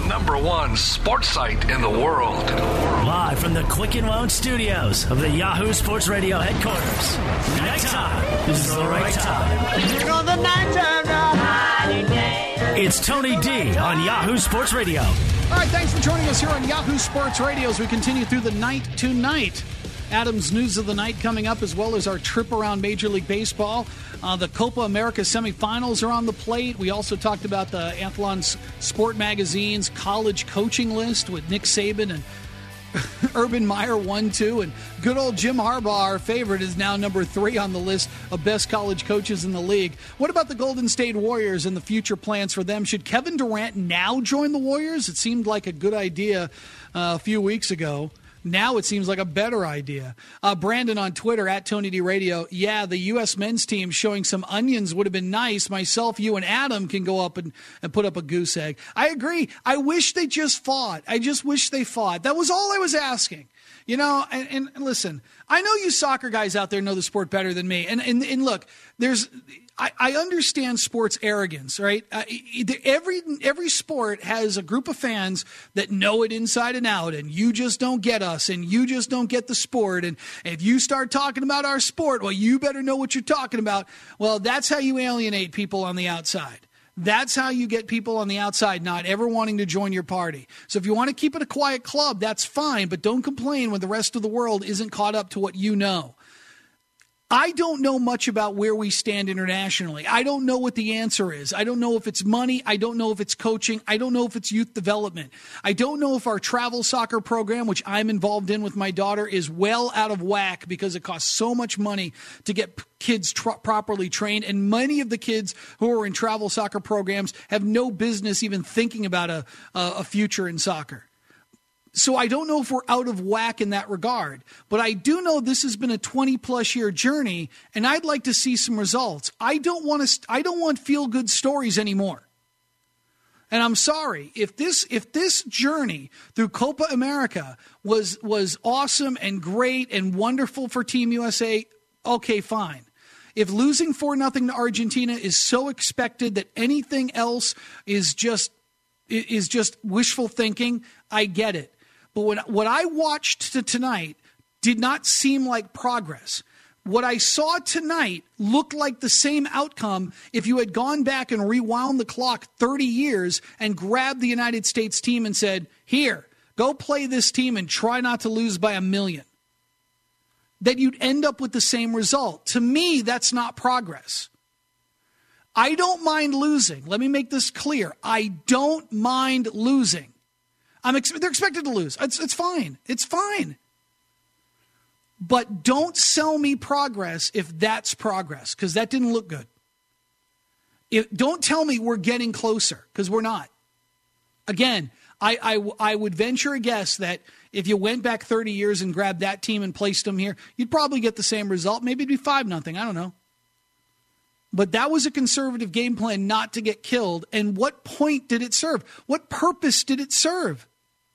#1 sports site in the world. Live from the Quicken Loan Studios of the Yahoo Sports Radio headquarters. Nighttime. This is the right time. You know the nighttime now. It's Tony D on Yahoo Sports Radio. All right, thanks for joining us here on Yahoo Sports Radio as we continue through the night tonight. Adam's News of the Night coming up, as well as our trip around Major League Baseball. The Copa America semifinals are on the plate. We also talked about the Athlon Sport Magazine's college coaching list with Nick Saban and Urban Meyer 1-2, and good old Jim Harbaugh, our favorite, is now number 3 on the list of best college coaches in the league. What about the Golden State Warriors and the future plans for them? Should Kevin Durant now join the Warriors? It seemed like a good idea a few weeks ago. Now it seems like a better idea. Brandon on Twitter, at Tony D Radio. Yeah, the U.S. men's team showing some onions would have been nice. Myself, you, and Adam can go up and put up a goose egg. I agree. I wish they just fought. I just wish they fought. That was all I was asking. You know, and listen, I know you soccer guys out there know the sport better than me. And look, I understand sports arrogance, right? Every sport has a group of fans that know it inside and out, and you just don't get us, and you just don't get the sport. And if you start talking about our sport, well, you better know what you're talking about. Well, that's how you alienate people on the outside. That's how you get people on the outside not ever wanting to join your party. So if you want to keep it a quiet club, that's fine, but don't complain when the rest of the world isn't caught up to what you know. I don't know much about where we stand internationally. I don't know what the answer is. I don't know if it's money. I don't know if it's coaching. I don't know if it's youth development. I don't know if our travel soccer program, which I'm involved in with my daughter, is well out of whack because it costs so much money to get kids properly trained. And many of the kids who are in travel soccer programs have no business even thinking about a future in soccer. So I don't know if we're out of whack in that regard, but I do know this has been a 20-plus year journey, and I'd like to see some results. I don't want feel-good stories anymore. And I'm sorry, if this journey through Copa America was awesome and great and wonderful for Team USA, okay, fine. If losing 4-0 to Argentina is so expected that anything else is just wishful thinking, I get it. But what I watched tonight did not seem like progress. What I saw tonight looked like the same outcome if you had gone back and rewound the clock 30 years and grabbed the United States team and said, here, go play this team and try not to lose by 1 million. That you'd end up with the same result. To me, that's not progress. I don't mind losing. Let me make this clear. I don't mind losing. They're expected to lose. It's fine. It's fine. But don't sell me progress if that's progress, because that didn't look good. Don't tell me we're getting closer, because we're not. Again, I would venture a guess that if you went back 30 years and grabbed that team and placed them here, you'd probably get the same result. Maybe it'd be 5-0. I don't know. But that was a conservative game plan not to get killed. And what point did it serve? What purpose did it serve?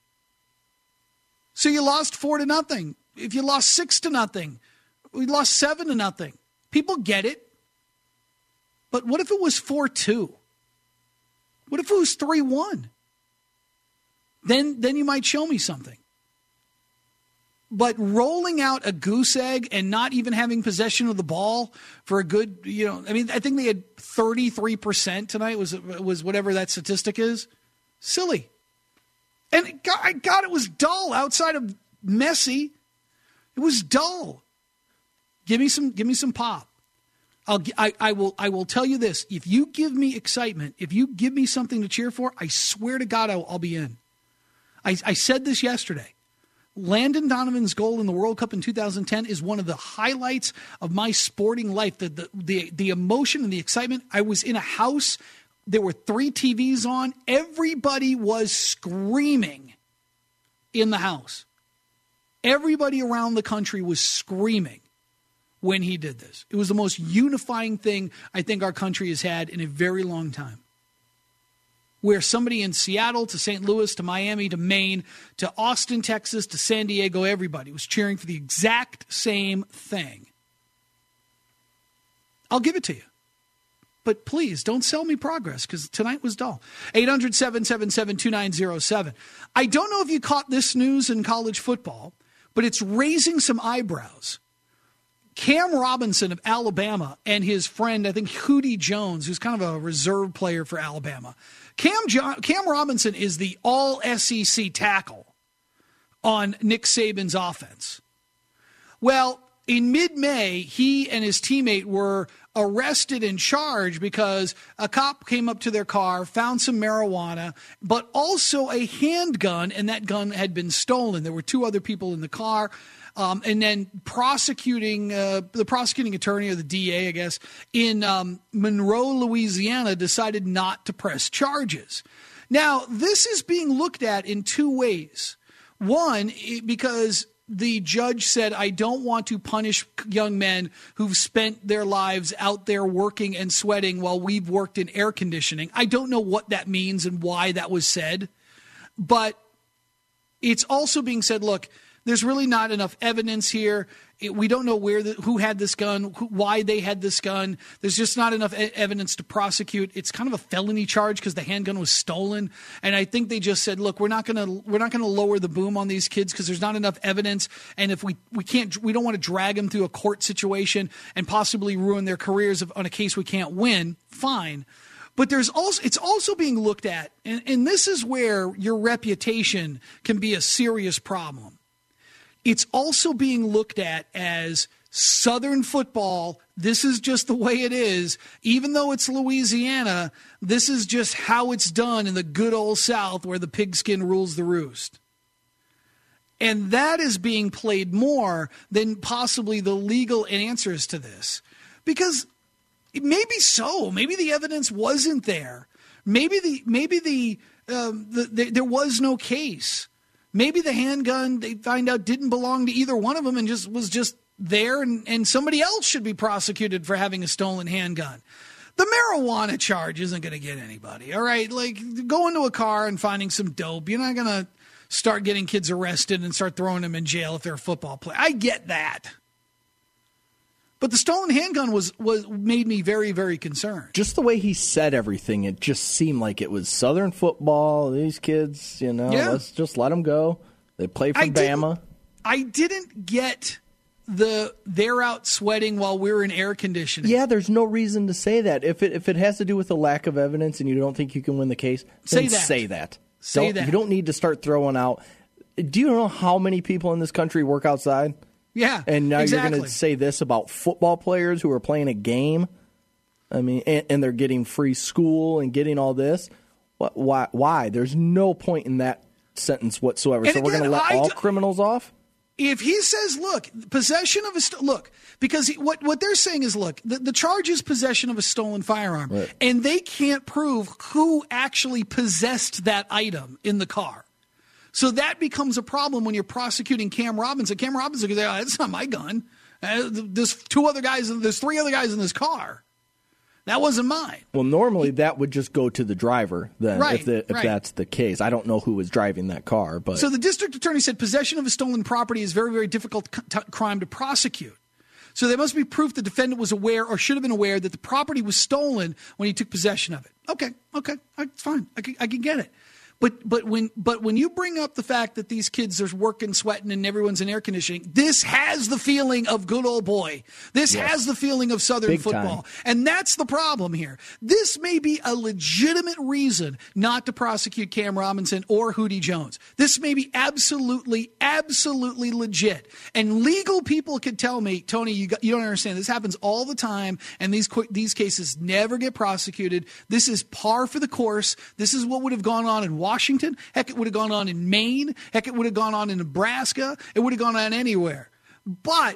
So you lost 4-0. If you lost 6-0, we lost 7-0. People get it. But what if it was 4-2? What if it was 3-1? Then you might show me something. But rolling out a goose egg and not even having possession of the ball for a good, I think they had 33% tonight was whatever that statistic is. Silly. And God, it was dull outside of Messi. It was dull. Give me some pop. I will tell you this. If you give me excitement, if you give me something to cheer for, I swear to God I'll be in. I said this yesterday. Landon Donovan's goal in the World Cup in 2010 is one of the highlights of my sporting life. The emotion and the excitement. I was in a house. There were 3 TVs on. Everybody was screaming in the house. Everybody around the country was screaming when he did this. It was the most unifying thing I think our country has had in a very long time. Where somebody in Seattle to St. Louis to Miami to Maine to Austin, Texas to San Diego, everybody was cheering for the exact same thing. I'll give it to you. But please don't sell me progress because tonight was dull. 800-777-2907. I don't know if you caught this news in college football, but it's raising some eyebrows. Cam Robinson of Alabama and his friend, I think Hootie Jones, who's kind of a reserve player for Alabama. Cam Robinson is the all-SEC tackle on Nick Saban's offense. Well, in mid-May, he and his teammate were arrested and charged because a cop came up to their car, found some marijuana, but also a handgun, and that gun had been stolen. There were two other people in the car. And then the prosecuting attorney, or the DA, I guess, in Monroe, Louisiana, decided not to press charges. Now, this is being looked at in two ways. One, because the judge said, I don't want to punish young men who've spent their lives out there working and sweating while we've worked in air conditioning. I don't know what that means and why that was said. But it's also being said, look, there's really not enough evidence here. We don't know who had this gun, why they had this gun. There's just not enough evidence to prosecute. It's kind of a felony charge because the handgun was stolen. And I think they just said, look, we're not going to lower the boom on these kids because there's not enough evidence. And if we don't want to drag them through a court situation and possibly ruin their careers on a case we can't win. Fine. But it's also being looked at, and this is where your reputation can be a serious problem. It's also being looked at as Southern football. This is just the way it is. Even though it's Louisiana, this is just how it's done in the good old South where the pigskin rules the roost. And that is being played more than possibly the legal answers to this. Because maybe so. Maybe the evidence wasn't there. Maybe there was no case. Maybe the handgun, they find out, didn't belong to either one of them and was just there, and somebody else should be prosecuted for having a stolen handgun. The marijuana charge isn't going to get anybody, all right? Like, go into a car and finding some dope. You're not going to start getting kids arrested and start throwing them in jail if they're a football player. I get that. But the stolen handgun was made me very, very concerned. Just the way he said everything, it just seemed like it was Southern football. These kids, let's just let them go. They play for Bama. I didn't get they're out sweating while we're in air conditioning. Yeah, there's no reason to say that. If it has to do with the lack of evidence and you don't think you can win the case, then say that. You don't need to start throwing out. Do you know how many people in this country work outside? Yeah, and now exactly. You're going to say this about football players who are playing a game? I mean, and they're getting free school and getting all this. Why? There's no point in that sentence whatsoever. And so we're going to let all criminals off? If he says, look, possession of because what they're saying is, look, the charge is possession of a stolen firearm, right. And they can't prove who actually possessed that item in the car. So that becomes a problem when you're prosecuting Cam Robinson. Cam Robinson can say, oh, that's not my gun. There's three other guys in this car. That wasn't mine. Well, normally that would just go to the driver then, right, if that's the case. I don't know who was driving that car. But so the district attorney said possession of a stolen property is very, very difficult crime to prosecute. So there must be proof the defendant was aware or should have been aware that the property was stolen when he took possession of it. Okay, it's fine. I can get it. But when you bring up the fact that these kids are working, sweating, and everyone's in air conditioning, this has the feeling of good old boy. This has the feeling of Southern Big football. Time. And that's the problem here. This may be a legitimate reason not to prosecute Cam Robinson or Hootie Jones. This may be absolutely legit. And legal people could tell me, Tony, you don't understand. This happens all the time, and these cases never get prosecuted. This is par for the course. This is what would have gone on in Washington. Heck, it would have gone on in Maine. Heck, it would have gone on in Nebraska. It would have gone on anywhere. But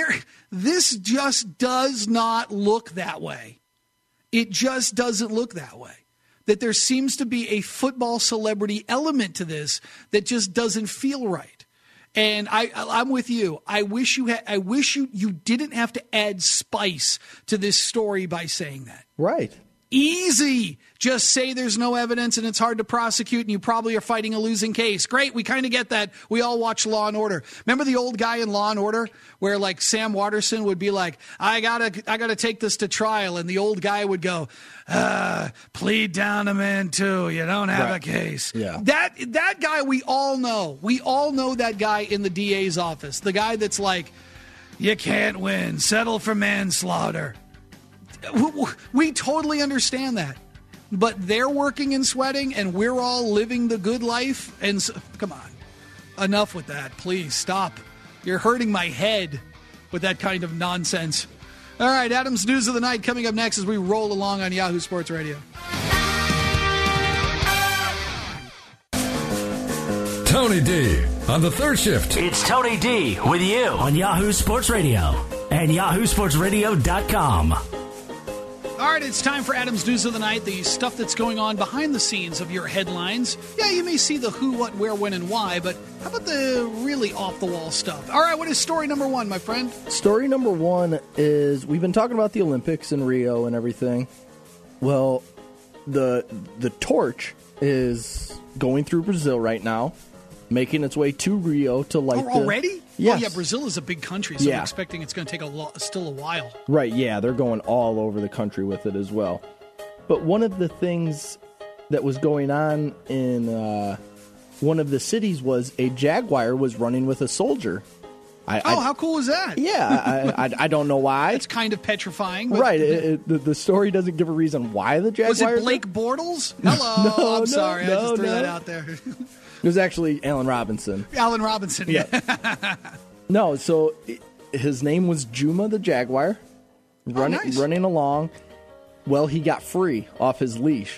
this just does not look that way. It just doesn't look that way. That there seems to be a football celebrity element to this that just doesn't feel right. And I'm with you. I wish you didn't have to add spice to this story by saying that. Right. Easy. Just say there's no evidence and it's hard to prosecute and you probably are fighting a losing case. Great. We kind of get that. We all watch Law and Order. Remember the old guy in Law and Order where like Sam Waterston would be like, I gotta take this to trial. And the old guy would go, plead down to man too. You don't have a case. Yeah. That guy we all know. We all know that guy in the DA's office. The guy that's like, you can't win. Settle for manslaughter. We totally understand that. But they're working and sweating, and we're all living the good life. And so, come on. Enough with that. Please stop. You're hurting my head with that kind of nonsense. All right, Adam's News of the Night coming up next as we roll along on Yahoo Sports Radio. Tony D on the third shift. It's Tony D with you on Yahoo Sports Radio and yahoosportsradio.com. All right, it's time for Adam's News of the Night, the stuff that's going on behind the scenes of your headlines. Yeah, you may see the who, what, where, when, and why, but how about the really off-the-wall stuff? All right, what is story number one, my friend? Story number one is, we've been talking about the Olympics and Rio and everything. Well, the torch is going through Brazil right now, making its way to Rio to light already? Yes. Oh, yeah, Brazil is a big country, so I'm expecting it's going to take still a while. Right, yeah, they're going all over the country with it as well. But one of the things that was going on in one of the cities was a Jaguar was running with a soldier. How cool is that? Yeah, I don't know why. It's kind of petrifying. But right, the story doesn't give a reason why the Jaguar... Was it Blake Bortles? Hello, I'm sorry, I just threw that out there. It was actually Allen Robinson. Allen Robinson, yeah. No, so his name was Juma the Jaguar, running along. Well, he got free off his leash.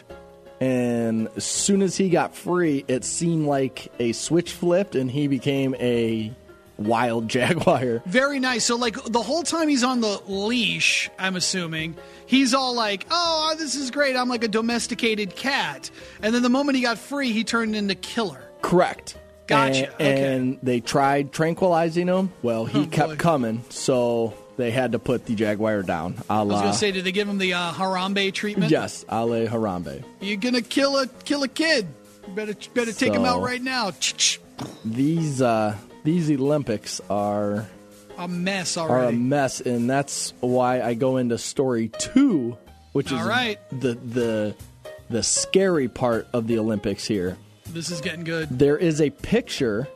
And as soon as he got free, it seemed like a switch flipped and he became a wild Jaguar. Very nice. So, like, the whole time he's on the leash, I'm assuming, he's all like, oh, this is great. I'm like a domesticated cat. And then the moment he got free, he turned into killer. Correct. Gotcha. And they tried tranquilizing him. Well, he kept coming, so they had to put the Jaguar down. I was going to say, did they give him the Harambe treatment? Yes, a la Harambe. You're going to kill a kid. You better take him out right now. These Olympics are a mess already. And that's why I go into story two, which is the scary part of the Olympics here. This is getting good. There is a picture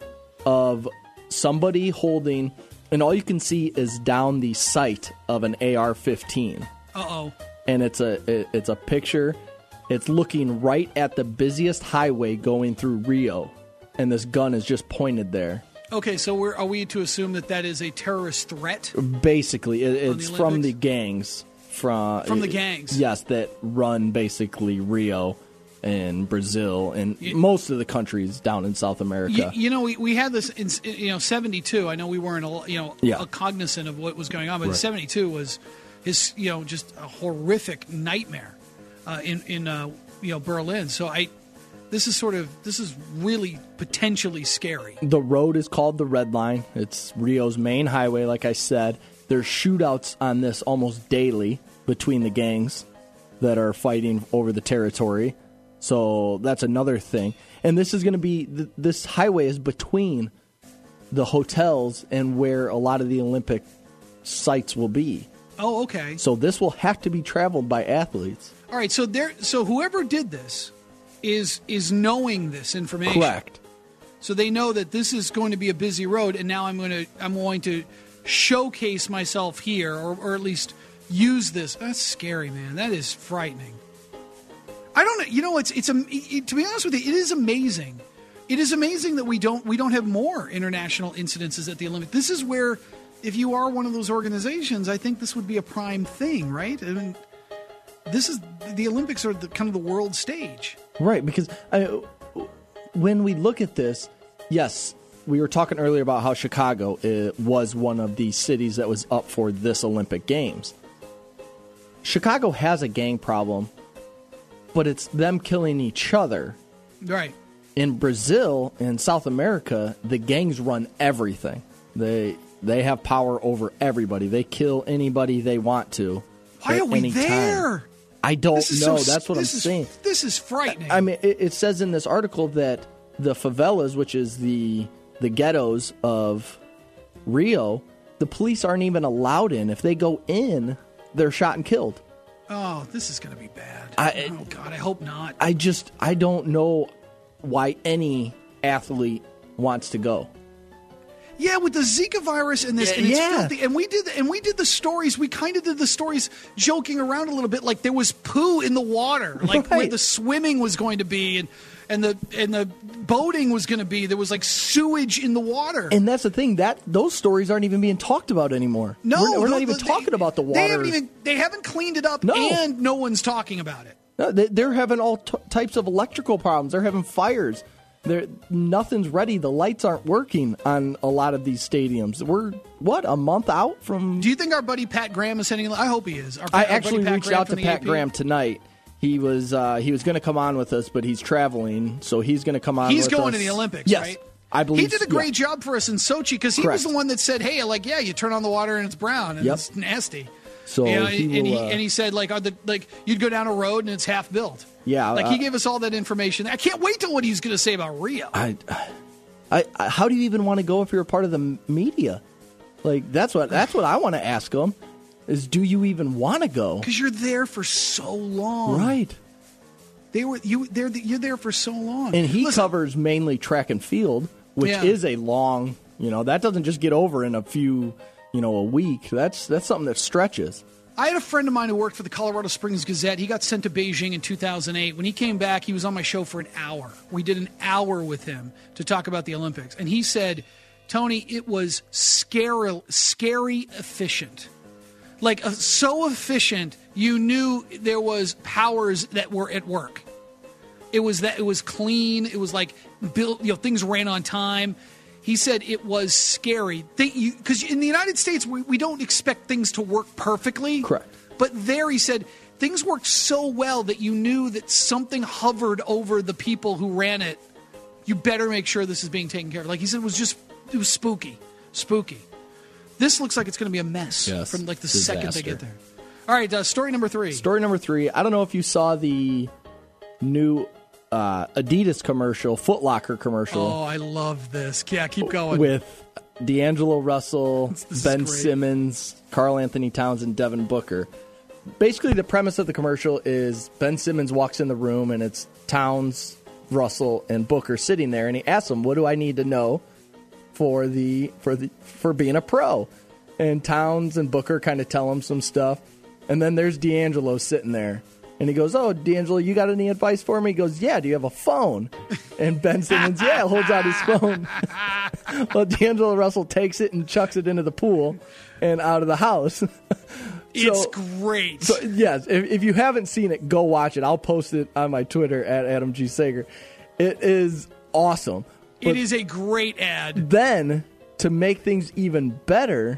of somebody holding, and all you can see is down the sight of an AR-15. Uh-oh. And it's a picture. It's looking right at the busiest highway going through Rio, and this gun is just pointed there. Okay, so are we to assume that is a terrorist threat? Basically, it's from the gangs. From the gangs? Yes, that run basically Rio and Brazil and most of the countries down in South America. We had this in 72. I know we weren't cognizant of what was going on, but 72 was just a horrific nightmare in Berlin. So this is really potentially scary. The road is called the Red Line. It's Rio's main highway, like I said. There's shootouts on this almost daily between the gangs that are fighting over the territory. So that's another thing. And this is going to be, this highway is between the hotels and where a lot of the Olympic sites will be. Oh, okay. So this will have to be traveled by athletes. All right, so whoever did this is knowing this information. Correct. So they know that this is going to be a busy road, and now I'm going to showcase myself here, or at least use this. That's scary, man. That is frightening. I don't know. To be honest with you, it is amazing. It is amazing that we don't have more international incidences at the Olympics. This is where, if you are one of those organizations, I think this would be a prime thing, right? I mean, the Olympics are kind of the world stage, right? Because when we look at this, yes, we were talking earlier about how Chicago was one of the cities that was up for this Olympic Games. Chicago has a gang problem, but it's them killing each other. Right. In Brazil and South America, the gangs run everything. They have power over everybody. They kill anybody they want to. Why are we there? I don't know. That's what I'm saying. This is frightening. I mean, it says in this article that the favelas, which is the ghettos of Rio, the police aren't even allowed in. If they go in, they're shot and killed. Oh, this is going to be bad. Oh, God, I hope not. I don't know why any athlete wants to go. Yeah, with the Zika virus and this, and it's filthy. And we did the stories. We kind of did the stories joking around a little bit, like there was poo in the water, like where the swimming was going to be, and the boating was going to be. There was like sewage in the water. And that's the thing, that those stories aren't even being talked about anymore. No, we're not even talking about the water. They haven't cleaned it up, and no one's talking about it. No, they're having all types of electrical problems. They're having fires. Nothing's ready. The lights aren't working on a lot of these stadiums. We're, a month out from... Do you think our buddy Pat Graham is sending... I hope he is. I actually reached out to Pat Graham tonight. He was going to come on with us, but he's traveling, so he's going to come on with us. He's going to the Olympics, yes, right? I believe he did a great job for us in Sochi, because he was the one that said, hey, you turn on the water and it's brown, and it's nasty. So he said, you'd go down a road and it's half built. Yeah, he gave us all that information. I can't wait till what he's going to say about Rio. How do you even want to go if you're a part of the media? That's what I want to ask him. Is, do you even want to go? Because you're there for so long, right? You're there for so long, and he covers mainly track and field, which is a long. That doesn't just get over in a few. A week. That's something that stretches. I had a friend of mine who worked for the Colorado Springs Gazette. He got sent to Beijing in 2008. When he came back, he was on my show for an hour. We did an hour with him to talk about the Olympics. And he said, Tony, it was scary efficient. So efficient, you knew there was powers that were at work. It was clean. It was built, things ran on time. He said it was scary. Because in the United States, we don't expect things to work perfectly. Correct. But there, he said, things worked so well that you knew that something hovered over the people who ran it. You better make sure this is being taken care of. He said, it was spooky. Spooky. This looks like it's going to be a mess from the second they get there. All right, story number 3. Story number 3. I don't know if you saw the new... Adidas commercial, Foot Locker commercial. Oh, I love this. Yeah, keep going. With D'Angelo Russell, Ben Simmons, Karl Anthony Towns, and Devin Booker. Basically, the premise of the commercial is Ben Simmons walks in the room, and it's Towns, Russell, and Booker sitting there, and he asks them, "What do I need to know for being a pro?" And Towns and Booker kind of tell him some stuff, and then there's D'Angelo sitting there. And he goes, "Oh, D'Angelo, you got any advice for me?" He goes, "Yeah, do you have a phone?" And Ben Simmons, holds out his phone. Well, D'Angelo Russell takes it and chucks it into the pool and out of the house. It's great. So, yes, if you haven't seen it, go watch it. I'll post it on my Twitter at Adam G. Sager. It is awesome. It is a great ad. Then, to make things even better,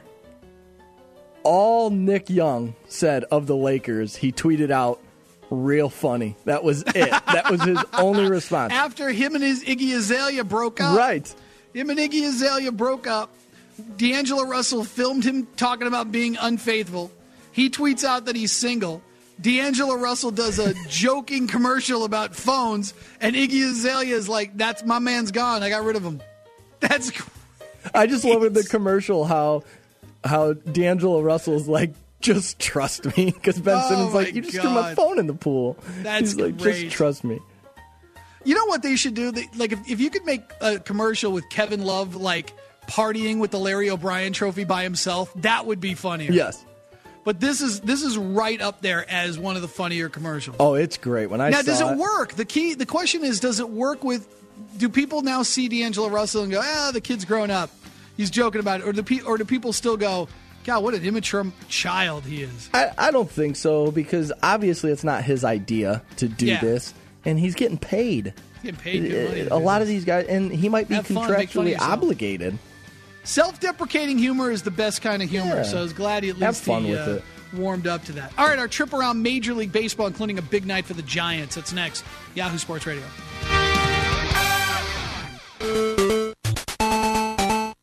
all Nick Young said of the Lakers, he tweeted out, "Real funny." That was it. That was his only response. After him and his Iggy Azalea broke up. Right. Him and Iggy Azalea broke up. D'Angelo Russell filmed him talking about being unfaithful. He tweets out that he's single. D'Angelo Russell does a joking commercial about phones, and Iggy Azalea is like, "That's my man's gone. I got rid of him." That's great. I just love in the commercial how D'Angelo Russell's like, "Just trust me," because Ben Simmons like, "You just threw my phone in the pool." That's like, great. "Just trust me." You know what they should do? If you could make a commercial with Kevin Love partying with the Larry O'Brien Trophy by himself, that would be funnier. Yes. But this is right up there as one of the funnier commercials. Oh, it's great. Does it work? The question is, does it work with? Do people now see D'Angelo Russell and go, the kid's grown up, he's joking about it, or do people still go, God, what an immature child he is? I don't think so, because obviously it's not his idea to do this, and he's getting paid. He's getting paid good money. A lot of these guys, and he might be contractually obligated. Self-deprecating humor is the best kind of humor, so I was glad he at least warmed up to that. All right, our trip around Major League Baseball, including a big night for the Giants. That's next. Yahoo Sports Radio.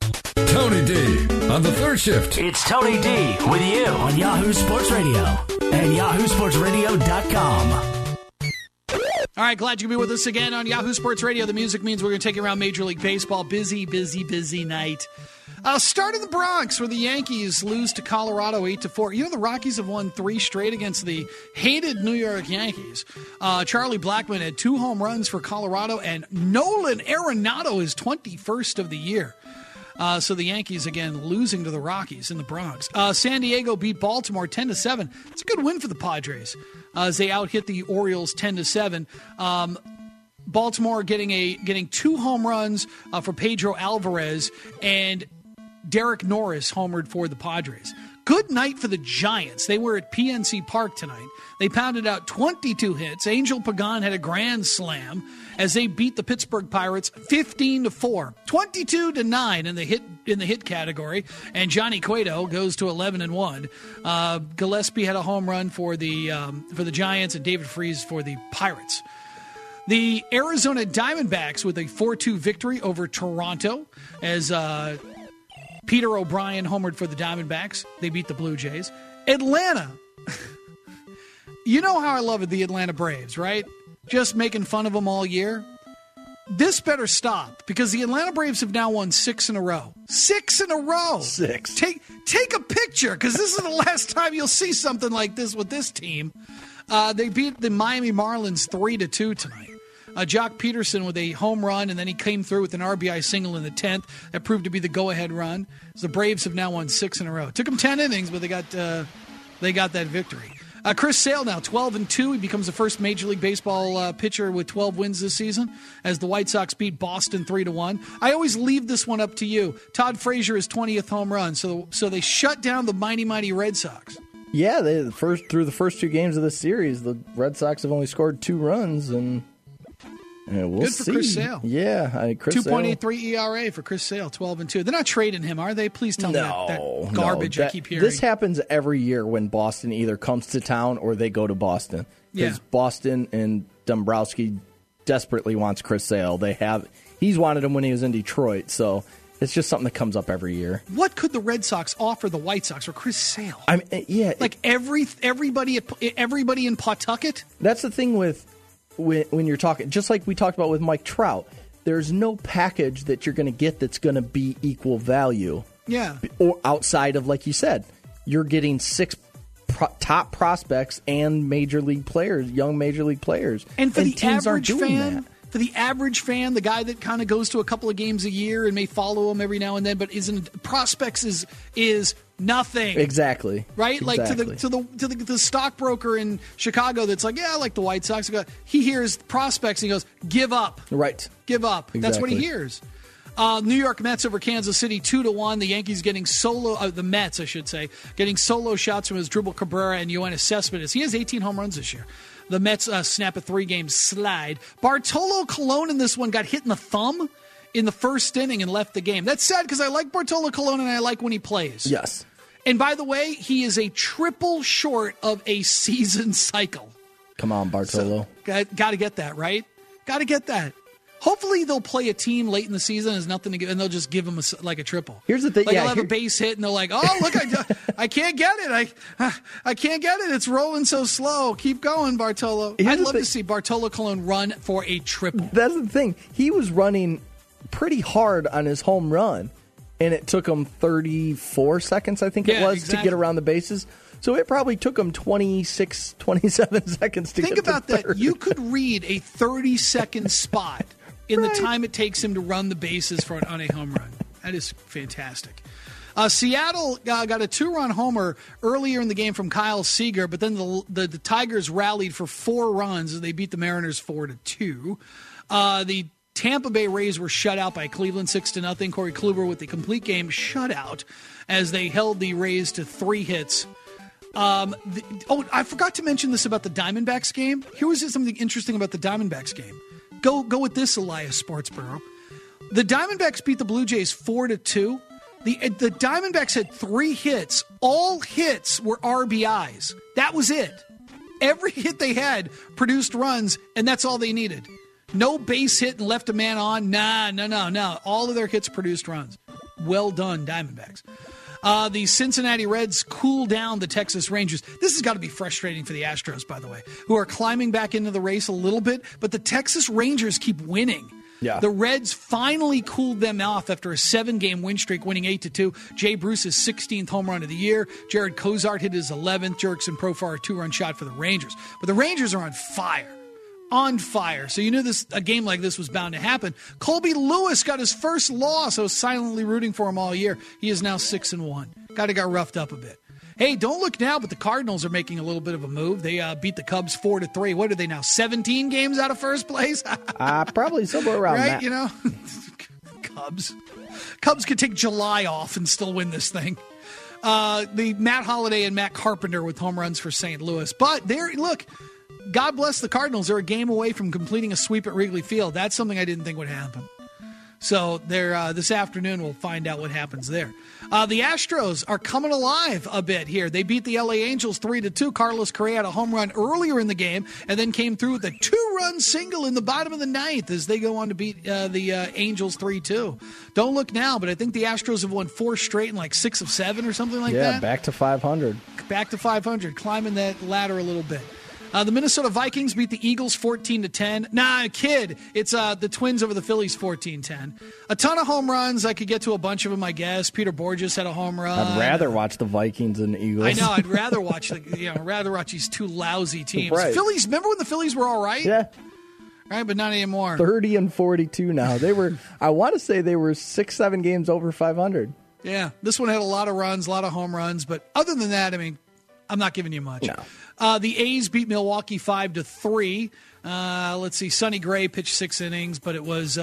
Tony D on the third shift. It's Tony D with you on Yahoo Sports Radio. and yahoosportsradio.com. All right, glad you could be with us again on Yahoo Sports Radio. The music means we're going to take you around Major League Baseball. Busy night. Start in the Bronx, where the Yankees lose to Colorado 8-4. You know, the Rockies have won 3 straight against the hated New York Yankees. Charlie Blackmon had 2 home runs for Colorado, and Nolan Arenado is 21st of the year. So the Yankees, again, losing to the Rockies in the Bronx. San Diego beat Baltimore 10-7. It's a good win for the Padres as they out-hit the Orioles 10-7. Baltimore getting 2 home runs for Pedro Alvarez, and Derek Norris homered for the Padres. Good night for the Giants. They were at PNC Park tonight. They pounded out 22 hits. Angel Pagan had a grand slam as they beat the Pittsburgh Pirates 15-4, 22-9 in the hit category. And Johnny Cueto goes to 11-1. Gillespie had a home run for the Giants, and David Freese for the Pirates. The Arizona Diamondbacks with a 4-2 victory over Toronto as Peter O'Brien homered for the Diamondbacks. They beat the Blue Jays. Atlanta. You know how I love it, the Atlanta Braves, right? Just making fun of them all year. This better stop, because the Atlanta Braves have now won 6 in a row. 6 in a row. 6. Take a picture, because this is the last time you'll see something like this with this team. They beat the Miami Marlins 3-2 tonight. Jock Peterson with a home run, and then he came through with an RBI single in the 10th. That proved to be the go-ahead run. So the Braves have now won 6 in a row. It took them 10 innings, but they got that victory. Chris Sale now 12-2. He becomes the first Major League Baseball pitcher with 12 wins this season as the White Sox beat Boston 3-1. I always leave this one up to you. Todd Frazier is 20th home run, so they shut down the mighty Red Sox. Yeah, through the first 2 games of the series, the Red Sox have only scored 2 runs, and we'll Good for see. Chris Sale. Yeah, Chris 2.83 ERA for Chris Sale, 12-2. They're not trading him, are they? Please tell me that garbage I keep hearing. This happens every year when Boston either comes to town or they go to Boston. Because Boston and Dombrowski desperately wants Chris Sale. He's wanted him when he was in Detroit, so it's just something that comes up every year. What could the Red Sox offer the White Sox for Chris Sale? I mean, yeah, like everybody in Pawtucket. That's the thing with when you're talking, just like we talked about with Mike Trout. There's no package that you're going to get that's going to be equal value. Yeah, or outside of, like you said, you're getting 6 top prospects and major league players, young major league players, and for the teams average aren't doing fan. that. For the average fan, the guy that kind of goes to a couple of games a year and may follow them every now and then, but isn't prospects is nothing. Exactly. Right? Exactly. Like to the stockbroker in Chicago that's like, yeah, I like the White Sox. He hears prospects and he goes, give up. Right. Give up. Exactly. That's what he hears. New York Mets over Kansas City 2-1. The Yankees getting the Mets, I should say, getting solo shots from Asdrubal Cabrera and Yoenis Cespedes. He has 18 home runs this year. The Mets snap a 3-game slide. Bartolo Colon in this one got hit in the thumb in the first inning and left the game. That's sad because I like Bartolo Colon and I like when he plays. Yes. And by the way, he is a triple short of a season cycle. Come on, Bartolo. So, got to get that, right? Got to get that. Hopefully they'll play a team late in the season. There's nothing to give, and they'll just give him a triple. Here's the thing. They'll have a base hit, and they're like, oh, look, I can't get it. I can't get it. It's rolling so slow. Keep going, Bartolo. I'd love to see Bartolo Colon run for a triple. That's the thing. He was running pretty hard on his home run, and it took him 34 seconds, I think it was, to get around the bases. So it probably took him 26, 27 seconds to get to third. Think about that. You could read a 30-second spot in the time it takes him to run the bases on a home run. That is fantastic. Seattle got a 2-run homer earlier in the game from Kyle Seager, but then the Tigers rallied for 4 runs as they beat the Mariners 4-2. The Tampa Bay Rays were shut out by Cleveland 6-0. Corey Kluber with the complete game shutout as they held the Rays to 3 hits. I forgot to mention this about the Diamondbacks game. Here was something interesting about the Diamondbacks game. Go with this, Elias Sportsboro. The Diamondbacks beat the Blue Jays 4-2. The Diamondbacks had 3 hits. All hits were RBIs. That was it. Every hit they had produced runs, and that's all they needed. No base hit and left a man on. No. All of their hits produced runs. Well done, Diamondbacks. The Cincinnati Reds cool down the Texas Rangers. This has got to be frustrating for the Astros, by the way, who are climbing back into the race a little bit, but the Texas Rangers keep winning. Yeah. The Reds finally cooled them off after a 7-game win streak, winning 8-2. Jay Bruce's 16th home run of the year. Jared Cozart hit his 11th. Jurickson Profar, a 2-run shot for the Rangers. But the Rangers are on fire. On fire. So you knew a game like this was bound to happen. Colby Lewis got his first loss. I was silently rooting for him all year. He is now 6-1. Got roughed up a bit. Hey, don't look now, but the Cardinals are making a little bit of a move. They beat the Cubs 4-3. What are they now, 17 games out of first place? Probably somewhere around right? that. You know, Cubs could take July off and still win this thing. The Matt Holliday and Matt Carpenter with home runs for St. Louis. But look, God bless the Cardinals. They're a game away from completing a sweep at Wrigley Field. That's something I didn't think would happen. So this afternoon we'll find out what happens there. The Astros are coming alive a bit here. They beat the LA Angels 3-2. Carlos Correa had a home run earlier in the game and then came through with a 2-run single in the bottom of the ninth as they go on to beat the Angels 3-2. Don't look now, but I think the Astros have won 4 straight and like 6 of 7 or something like that. Yeah, back to 500. Back to 500, climbing that ladder a little bit. The Minnesota Vikings beat the Eagles 14-10. Nah, kid. It's the Twins over the Phillies 14-10. A ton of home runs. I could get to a bunch of them, I guess. Peter Borges had a home run. I'd rather watch the Vikings than the Eagles. I know. I'd rather watch these two lousy teams. Right. Phillies. Remember when the Phillies were all right? Yeah. Right, but not anymore. 30-42 now. They were. I want to say they were 6-7 games over 500. Yeah. This one had a lot of runs, a lot of home runs, but other than that, I mean, I'm not giving you much. No. The A's beat Milwaukee 5-3. Let's see. Sonny Gray pitched 6 innings, but it was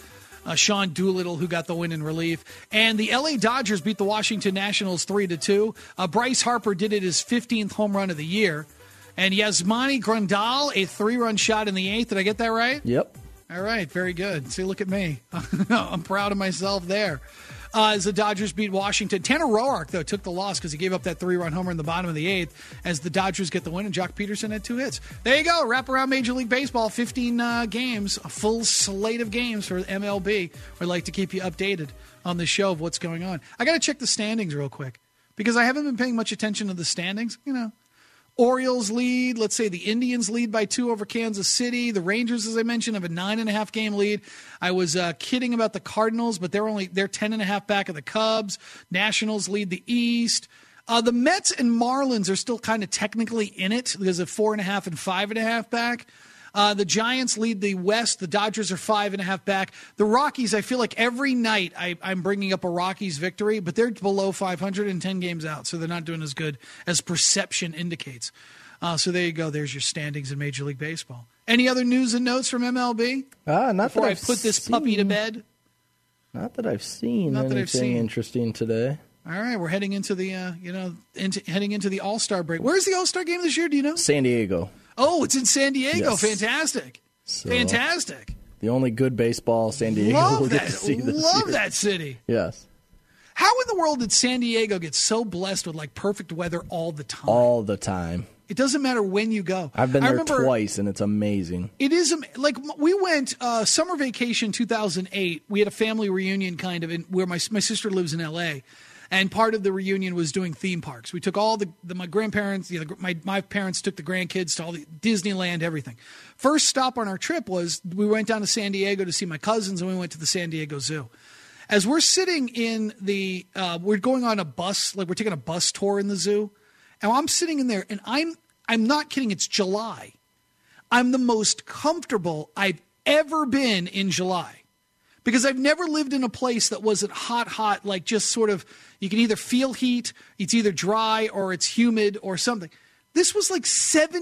Sean Doolittle who got the win in relief. And the LA Dodgers beat the Washington Nationals 3-2. Bryce Harper did it his 15th home run of the year. And Yasmani Grandal, a 3-run shot in the 8th. Did I get that right? Yep. All right. Very good. See, look at me. I'm proud of myself there. As the Dodgers beat Washington. Tanner Roark, though, took the loss because he gave up that 3-run homer in the bottom of the 8th as the Dodgers get the win, and Jock Peterson had 2 hits. There you go. Wrap around Major League Baseball. 15 games, a full slate of games for MLB. We'd like to keep you updated on the show of what's going on. I got to check the standings real quick because I haven't been paying much attention to the standings. You know, Orioles lead. Let's say the Indians lead by 2 over Kansas City. The Rangers, as I mentioned, have a 9.5 game lead. I was kidding about the Cardinals, but they're 10.5 back of the Cubs. Nationals lead the East. The Mets and Marlins are still kind of technically in it because of 4.5 and 5.5 back. The Giants lead the West. The Dodgers are 5.5 back. The Rockies, I feel like every night I'm bringing up a Rockies victory, but they're below 500 and 10 games out, so they're not doing as good as perception indicates. So there you go. There's your standings in Major League Baseball. Any other news and notes from MLB? Not before that I put this puppy to bed? Not that I've seen anything interesting today. All right, we're heading into the heading into the All-Star break. Where's the All-Star game this year? Do you know? San Diego. Oh, it's in San Diego. Yes. Fantastic. Fantastic. The only good baseball San Diego will get to see this Love year. that city. Yes. How in the world did San Diego get so blessed with like perfect weather all the time? All the time. It doesn't matter when you go. I've been there twice, and it's amazing. It is like we went summer vacation 2008. We had a family reunion kind of where my sister lives in L.A., and part of the reunion was doing theme parks. We took all my grandparents, my parents took the grandkids to all the Disneyland, everything. First stop on our trip was we went down to San Diego to see my cousins, and we went to the San Diego Zoo. As we're sitting in we're going on a bus, like we're taking a bus tour in the zoo, and I'm sitting in there, and I'm not kidding. It's July. I'm the most comfortable I've ever been in July. Because I've never lived in a place that wasn't hot, like just sort of, you can either feel heat, it's either dry or it's humid or something. This was like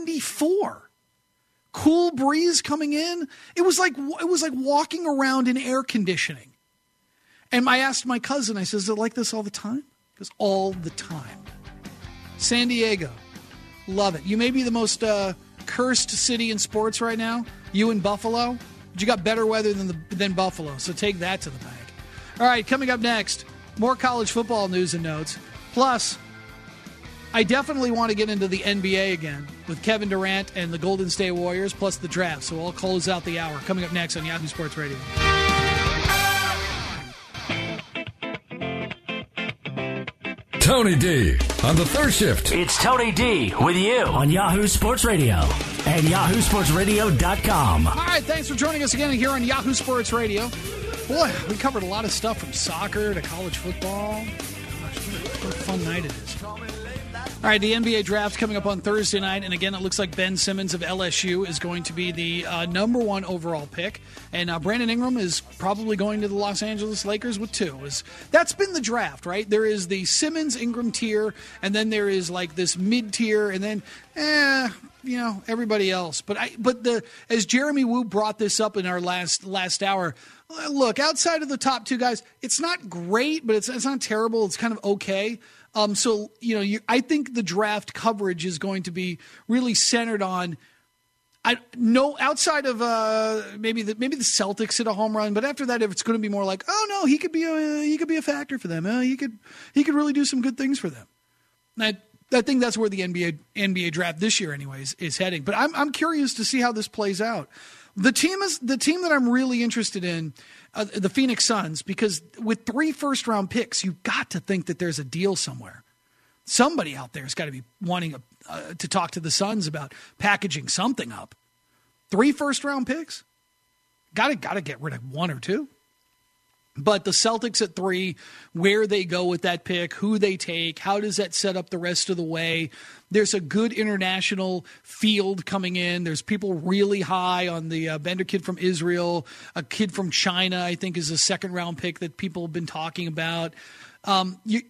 74. Cool breeze coming in. It was like walking around in air conditioning. And I asked my cousin, I said, is it like this all the time? Because all the time. San Diego. Love it. You may be the most cursed city in sports right now. You in Buffalo. But you got better weather than Buffalo, so take that to the bank. All right, coming up next, more college football news and notes. Plus, I definitely want to get into the NBA again with Kevin Durant and the Golden State Warriors, plus the draft. So I'll close out the hour. Coming up next on Yahoo Sports Radio. Tony D on the third shift. It's Tony D with you on Yahoo Sports Radio and yahoosportsradio.com. All right, thanks for joining us again here on Yahoo Sports Radio. Boy, we covered a lot of stuff from soccer to college football. Gosh, what a fun night it is. All right, the NBA draft's coming up on Thursday night, and again, it looks like Ben Simmons of LSU is going to be the number one overall pick, and Brandon Ingram is probably going to the Los Angeles Lakers with 2. That's been the draft, right? There is the Simmons-Ingram tier, and then there is like this mid-tier, and then, everybody else. But as Jeremy Wu brought this up in our last hour, look, outside of the top 2 guys, it's not great, but it's not terrible. It's kind of okay. I think the draft coverage is going to be really centered on outside of maybe the Celtics hit a home run, but after that, if it's going to be more like, oh no, he could be a factor for them. He could really do some good things for them. I think that's where the NBA draft this year, anyways, is heading. But I'm curious to see how this plays out. The team that I'm really interested in, the Phoenix Suns, because with 3 first-round picks, you've got to think that there's a deal somewhere. Somebody out there has got to be wanting to talk to the Suns about packaging something up. 3 first-round picks? Got to get rid of 1 or 2. But the Celtics at 3, where they go with that pick, who they take, how does that set up the rest of the way? There's a good international field coming in. There's people really high on the Bender kid from Israel. A kid from China, I think, is a second-round pick that people have been talking about. This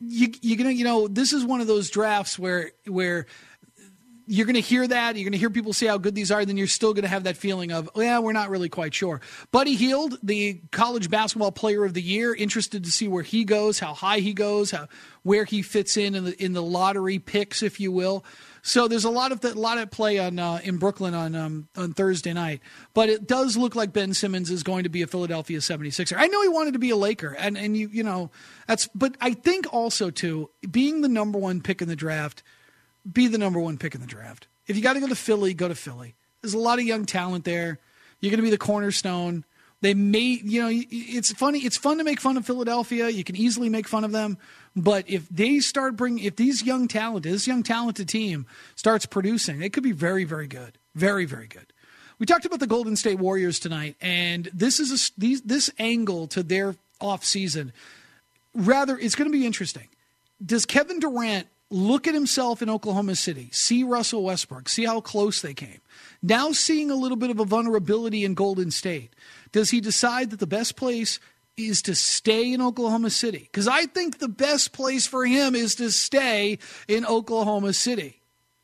is one of those drafts where you're going to hear that. You're going to hear people say how good these are. Then you're still going to have that feeling of, we're not really quite sure. Buddy Hield, the college basketball player of the year, interested to see where he goes, how high he goes, where he fits in the lottery picks, if you will. So there's a lot of play in Brooklyn on Thursday night. But it does look like Ben Simmons is going to be a Philadelphia 76er. I know he wanted to be a Laker, and that's. But I think also too, being the number one pick in the draft. Be the number one pick in the draft. If you got to go to Philly, go to Philly. There's a lot of young talent there. You're going to be the cornerstone. They may, it's funny. It's fun to make fun of Philadelphia. You can easily make fun of them. But if they start this young talented team starts producing, they could be very, very good. Very, very good. We talked about the Golden State Warriors tonight, and this is this angle to their offseason. Rather, it's going to be interesting. Does Kevin Durant look at himself in Oklahoma City, see Russell Westbrook, see how close they came, now seeing a little bit of a vulnerability in Golden State? Does he decide that the best place is to stay in Oklahoma City? Because I think the best place for him is to stay in Oklahoma City.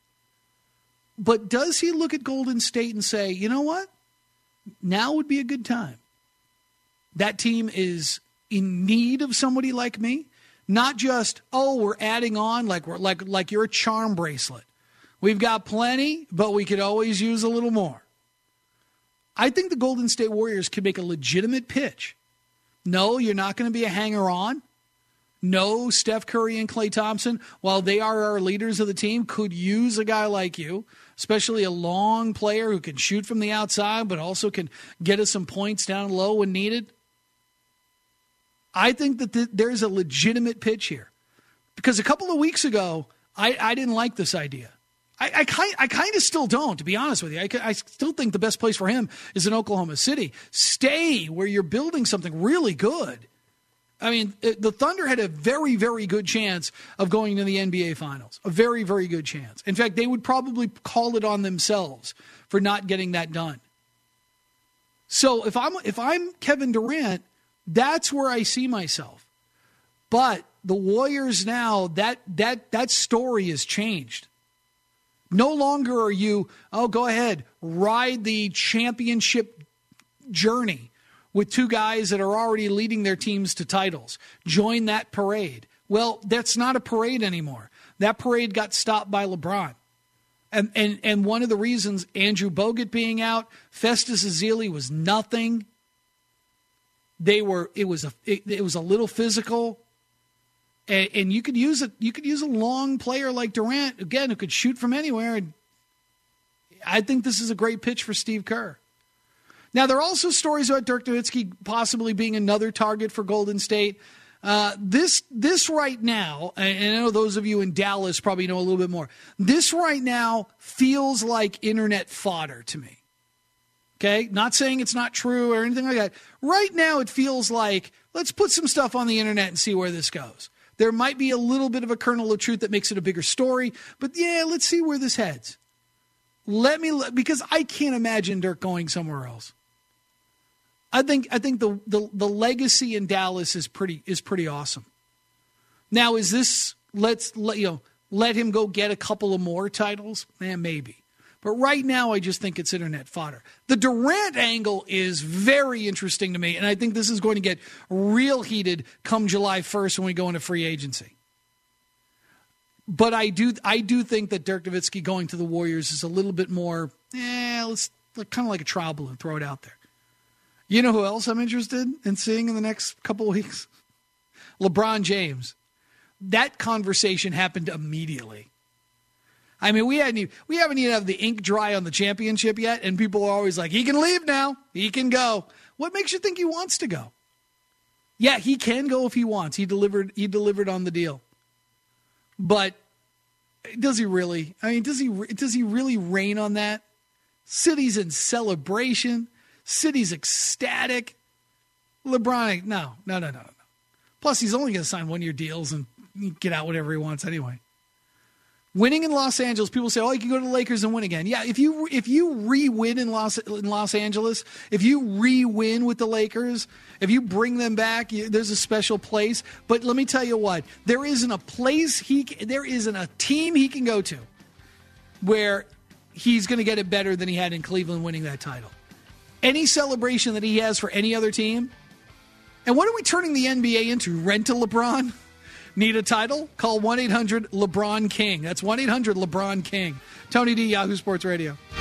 But does he look at Golden State and say, you know what? Now would be a good time. That team is in need of somebody like me. Not just, we're adding on like you're a charm bracelet. We've got plenty, but we could always use a little more. I think the Golden State Warriors could make a legitimate pitch. No, you're not going to be a hanger-on. No, Steph Curry and Klay Thompson, while they are our leaders of the team, could use a guy like you, especially a long player who can shoot from the outside, but also can get us some points down low when needed. I think that there's a legitimate pitch here. Because a couple of weeks ago, I didn't like this idea. I kind of still don't, to be honest with you. I still think the best place for him is in Oklahoma City. Stay where you're building something really good. I mean, the Thunder had a very, very good chance of going to the NBA Finals. A very, very good chance. In fact, they would probably call it on themselves for not getting that done. So if I'm Kevin Durant, that's where I see myself. But the Warriors now, that story has changed. No longer are you, go ahead, ride the championship journey with 2 guys that are already leading their teams to titles. Join that parade. Well, that's not a parade anymore. That parade got stopped by LeBron. And one of the reasons, Andrew Bogut being out, Festus Ezeli was nothing. It was a little physical, and you could use it. You could use a long player like Durant again, who could shoot from anywhere. And I think this is a great pitch for Steve Kerr. Now there are also stories about Dirk Nowitzki possibly being another target for Golden State. This right now, and I know those of you in Dallas probably know a little bit more. This right now feels like internet fodder to me. Okay? Not saying it's not true or anything like that. Right now it feels like, let's put some stuff on the internet and see where this goes. There might be a little bit of a kernel of truth that makes it a bigger story, but yeah, let's see where this heads. Because I can't imagine Dirk going somewhere else. I think the legacy in Dallas is pretty awesome. Now, is this let him go get a couple of more titles? Maybe. But right now, I just think it's internet fodder. The Durant angle is very interesting to me, and I think this is going to get real heated come July 1st when we go into free agency. But I do think that Dirk Nowitzki going to the Warriors is a little bit more, let's kind of like a trial balloon, throw it out there. You know who else I'm interested in seeing in the next couple of weeks? LeBron James. That conversation happened immediately. I mean, we haven't even had the ink dry on the championship yet, and people are always like, he can leave now. He can go. What makes you think he wants to go? Yeah, he can go if he wants. He delivered on the deal. But does he really? I mean, does he really reign on that? City's in celebration. City's ecstatic. LeBron, no. Plus, he's only going to sign one-year deals and get out whatever he wants anyway. Winning in Los Angeles, people say, you can go to the Lakers and win again. Yeah, if you re-win in Los Angeles, if you re-win with the Lakers, if you bring them back, there's a special place. But let me tell you what, there isn't a team he can go to where he's going to get it better than he had in Cleveland winning that title. Any celebration that he has for any other team. And what are we turning the NBA into? Rent a LeBron? Need a title? Call 1-800-LeBron-King. That's 1-800-LeBron-King. Tony D, Yahoo Sports Radio.